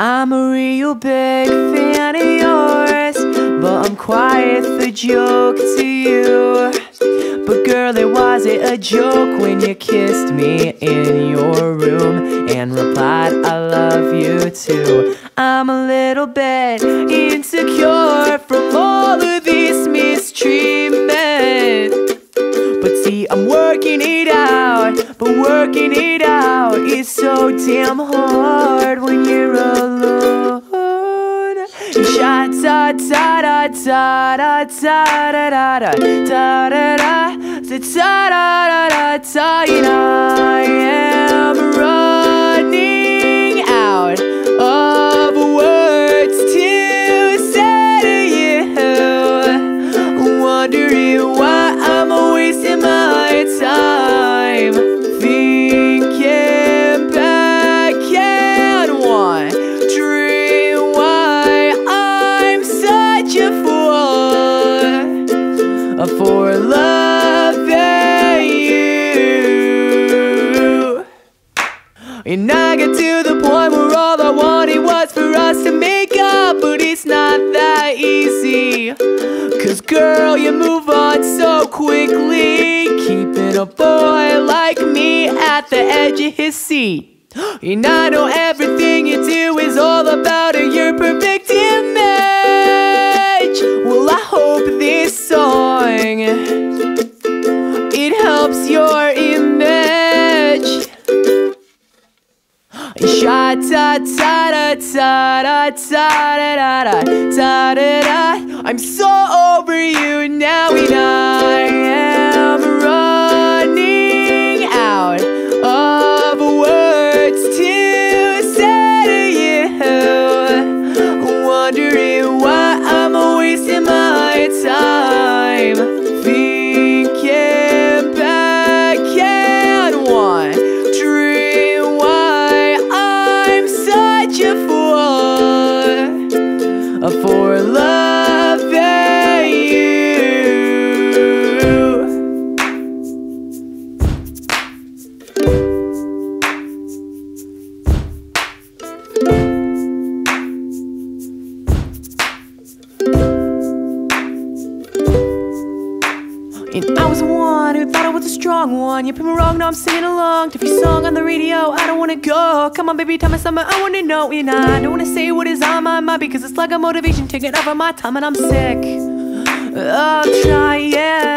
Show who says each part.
Speaker 1: I'm a real big fan of yours, but I'm quite the joke to you. But girl, it wasn't a joke when you kissed me in your room and replied, I love you too. I'm a little bit insecure from all of this mistreatment, but see, I'm working it out. But working it out is so damn hard when you're alone. Sha ta ta da da da da da da da da da da da da da. And I am running out of words to say to you, wondering why I'm wasting my time thinking back and wondering why I'm such a fool for loving you. And I got to the point where all I wanted was for us to make up, but it's not that easy. 'Cause girl, you move on so quickly, keeping a boy like me at the edge of his seat. And I know everything you do is all about your perfect image. Well, I hope this song, it helps your image. Sha ta ta da da da da da da da da. I'm so over you now, and I am running out of words to say to you, wondering why I'm wasting my time thinking back and wondering why I'm such a fool for loving you. And I was the one who thought I was a strong one. You put me wrong, now I'm singing along to every song on the radio. I don't wanna go, come on baby, tell me something I wanna know. And I don't wanna say what is on my mind, because it's like a motivation taking over my time and I'm sick of trying